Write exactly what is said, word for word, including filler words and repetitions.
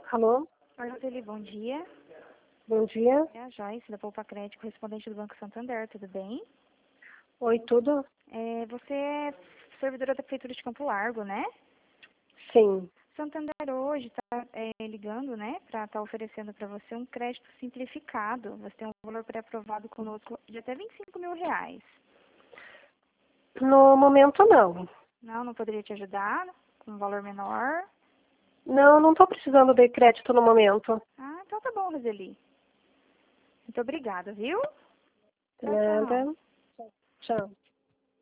Alô? Oi, Roseli, bom dia. Bom dia. É a Joyce, da Poupa Crédito, correspondente do Banco Santander, tudo bem? Oi, tudo? É, você é servidora da Prefeitura de Campo Largo, né? Sim. Santander hoje está ligando, né, para estar oferecendo para você um crédito simplificado. Você tem um valor pré-aprovado conosco de até vinte e cinco mil reais. No momento, não. Não, não poderia te ajudar com um valor menor? Não, não estou precisando de crédito no momento. Ah, então tá bom, Roseli. Muito obrigada, viu? Tchau, tchau. Nada. Tchau.